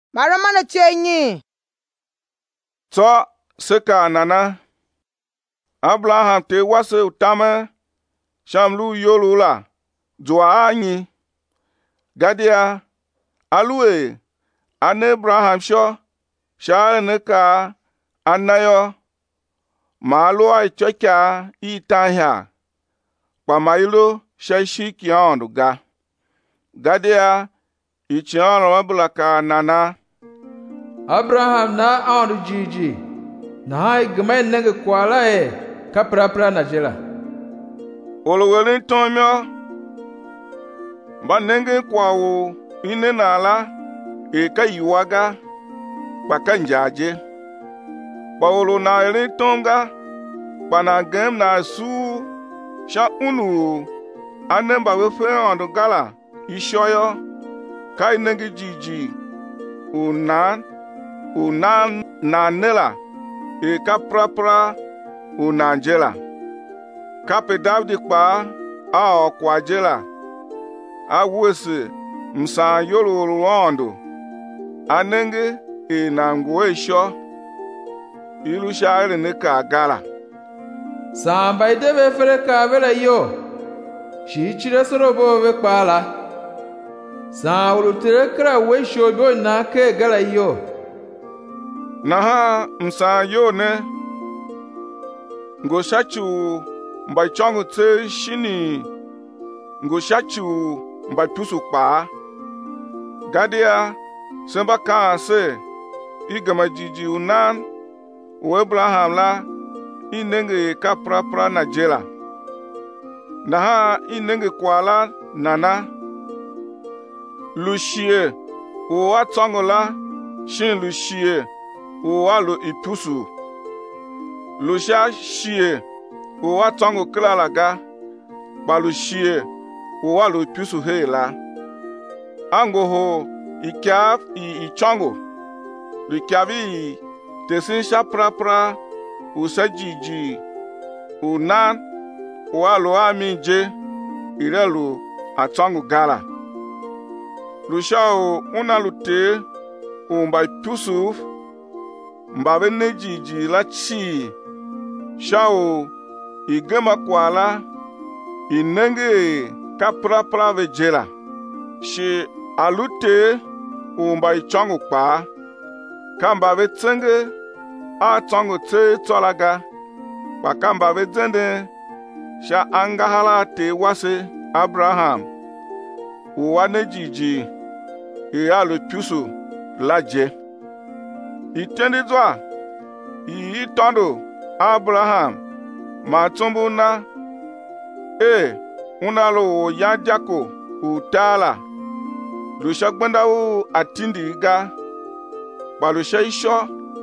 Mara mana chenyi. To seka nana. Abraham te wase utame. Shamlu yolula. Jua anyi. Gadia. Alue. Ane Abraham sho. Share neka. Anayo. Malo ay chocha itahya. Kwa mailo shashi kiondu ga. Gadia. Ichiano mabulaka nana. Abraham na andu jiji. Na hai gmai nenge kwala ka pra na jela. Olowelin tomyo. Ba nenge kwawo ine na ala ka yiwaga baka njaje. Ba olo na elin tonga ba na gem na su sha unu anemba wefe andu gala ishoyo kai nenge jiji unan na nela ka pra unanjela kape Davidi kpa a okwajela awese msa yolo rondo anenge na ngwesho ilu shaire ne ka gala samba idebe fere ka bele yo shi chire sorobo we kpala sa ulutere kra we shobo na ke gala yo na ha msa yo ne ngoshachu mbai chongu te shini ngoshachu mbai tusu kpa gadia semba ka se igama jiji unan u Abraham la inenge ka pra na jela na ha inenge kwala nana lushie u atongola shin lushie u alo ipusu lusha shie u atongo klalaga balu shie u alo ipusu hela ango ho ikyaf ichongo likavi tesin sha pra usajiji unan u alo amije irelu atongo gala lushao unalute umba ipusu mbabe nejiji la chi shao igema kwala inenge ka pra vejela shi alute umba ichongo kpa kamba vetsenge a tongo te tolaga pa kamba vedzende sha angahala te wase Abraham uwane jiji alo pusu laje itendizwa itondo Abraham matumbu na unalo ya jako utala lusha gbanda u atindi ga balusha isho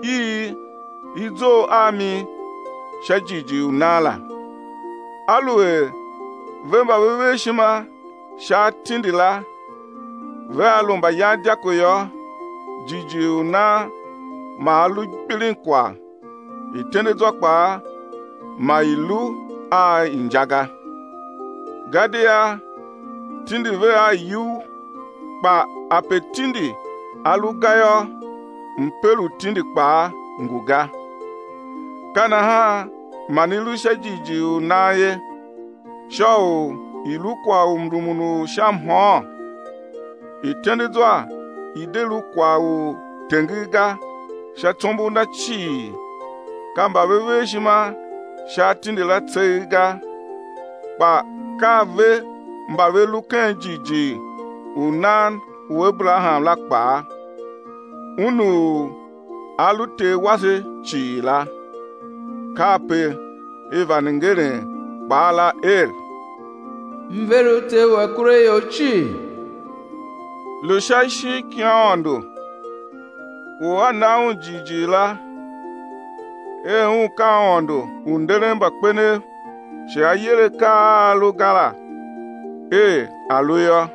izo ami shajiji unala alue vemba wewe shima sha tindila ve alumba ya jako yo jiji una maalu bilinkwa itendizwa kpa ma ilu a injaga gadia tindi ve a yu kpa apetindi alugayo mpelu tindi kpa nguga kana ha manilu shajiji unaye shao ilu kwa umrumunu shamho itendizwa idelu kwa u tengiga shatumbu na chi kamba wewe shima shatindi la tseiga pa kave mbawe luken jiji unan u Abraham la kpa unu alute wase chi la kape evaningere bala mverute wakure yo chi lushashi kiondo uana jiji la ka ondo undere mbakpene she ayere ka alugala aluyo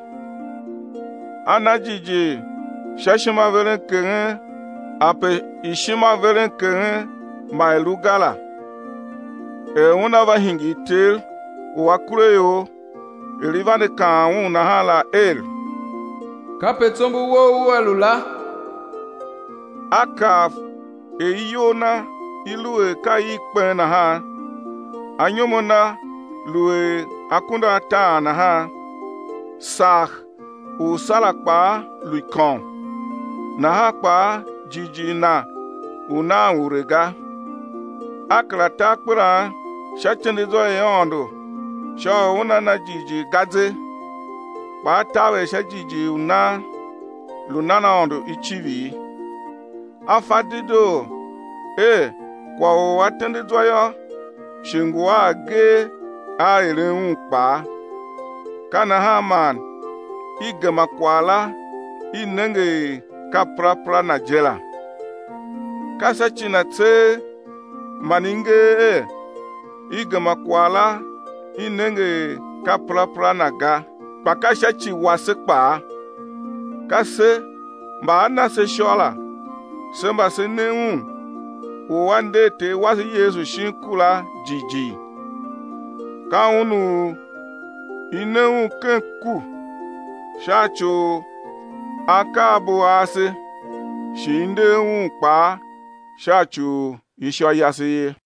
anajiji shashima veren kenge ape ishima veren kenge ma elugala una va hingitel wakure yo elivane ka una hala kapetombu wo alula akaf eyona ilue kai kpena ha anyomona lue akunda ta na ha sah usalakpa luikon na ha kpa jiji na una urega akrata kpra shachende zo yondo sho una na jiji gaze ba tawe shajiji una lunana ondo ichivi afadido kwa watende zo yo shingwa ge aire unpa kana haman igama kwala inenge kaprapra na jela kasa chinatse maninge igama kwala inenge kaprapra na ga pakasha chi wasekpa kase mba na se shola semba se neun wande te wasi Yesu shinkula jiji ka unu ineun kenku shacho akabu ase shinde un pa shacho isho yase